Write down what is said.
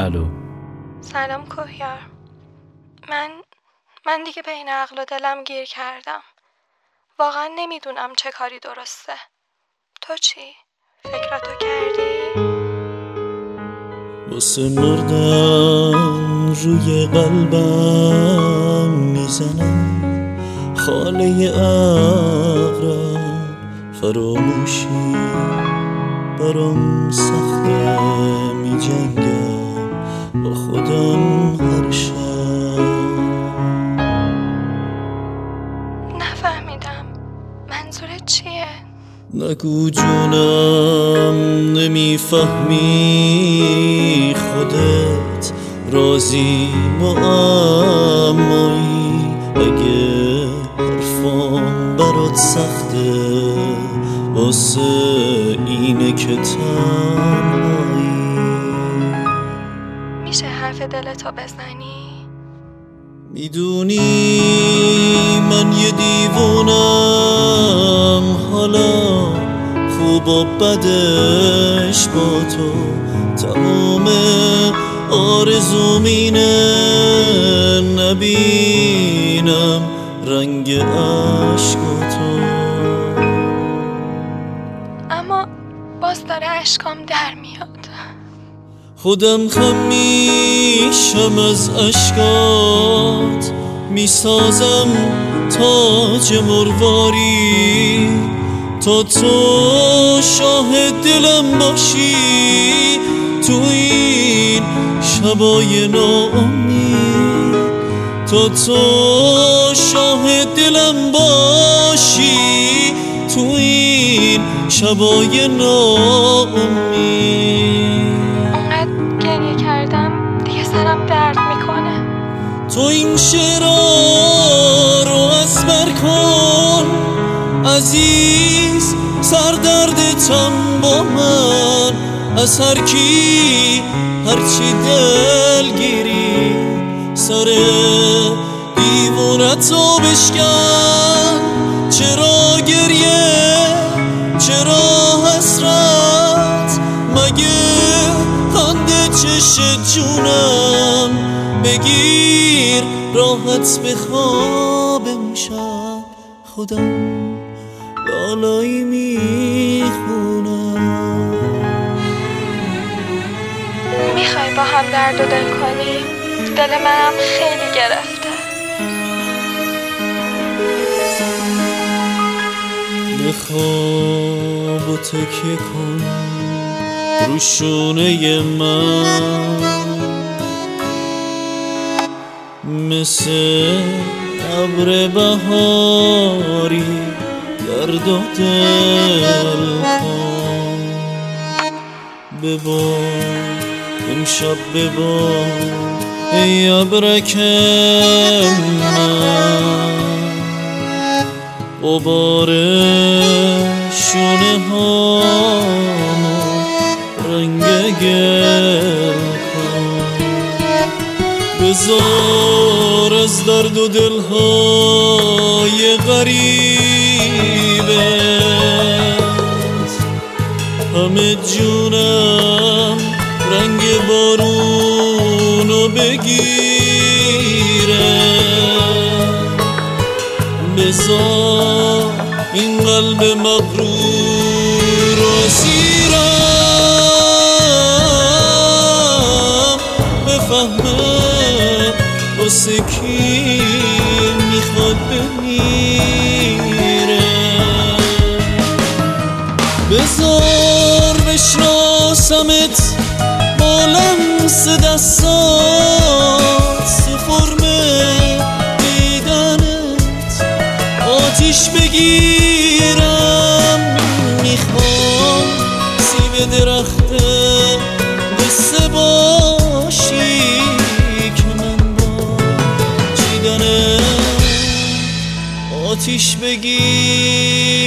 الو. سلام کوهیار. من دیگه بین عقل و دلم گیر کردم. واقعا نمیدونم چه کاری درسته. تو چی؟ فکراتو کردی؟ واسه مردن روی قلبم میزنم خاله عقرب، فراموشی برام سخته، میجنگم با خودم هر شب. نفهمیدم منظورت چیه؟ نگو جونم نمیفهمی خودت، رازی معمایی اگه حرفام برات سخته، واسه اینه که تنهایی. میشه حرف دلتو بزنی؟ میدونی من یه دیوونم، حالا خوب و بدش با تو، تموم آرزوم اینه نبینم رنگ عشقاتو. اما باز داره اشکام در میاد. خودم خم میشم از اشکات، میسازم تاج مرواری تا تو شاهد دلم باشی تو این شبای ناامید، تا تو شاهد دلم باشی تو این شبای ناامید. گریه کردم دیگه سرم درد میکنه. تو این شعرها رو از بر کن عزیز، سردردتم با من، از هر کی هرچی دلگیری، سر دیوونتو بشکن. چرا گریه، چرا حسرت، مگه خنده چش جونم، بگیر راحت بخواب امشب، خودم لالایی میخونم. میخوای با هم درد و دل کنیم؟ دل منم خیلی گرفته. بخواب و تکیه کن رو شونه من، مثل ابر بهاری گرد و دل کن. ببار امشب ببار ای ابرک من، غبار شونه هامو رنگ گل کن. بذار از درد و دلهای غریبت همه جونم رنگ بارونو بگیره. بذار این قلب مغرور رو اسیرم، بفهمه واسه کی میخواد بمیره. بذار بشناسمت با لمس دستات، تو فرم دیدنت آتیش بگیرم. میخوام سیب درخت قصه باشی که من با چیدنت آتیش بگیرم.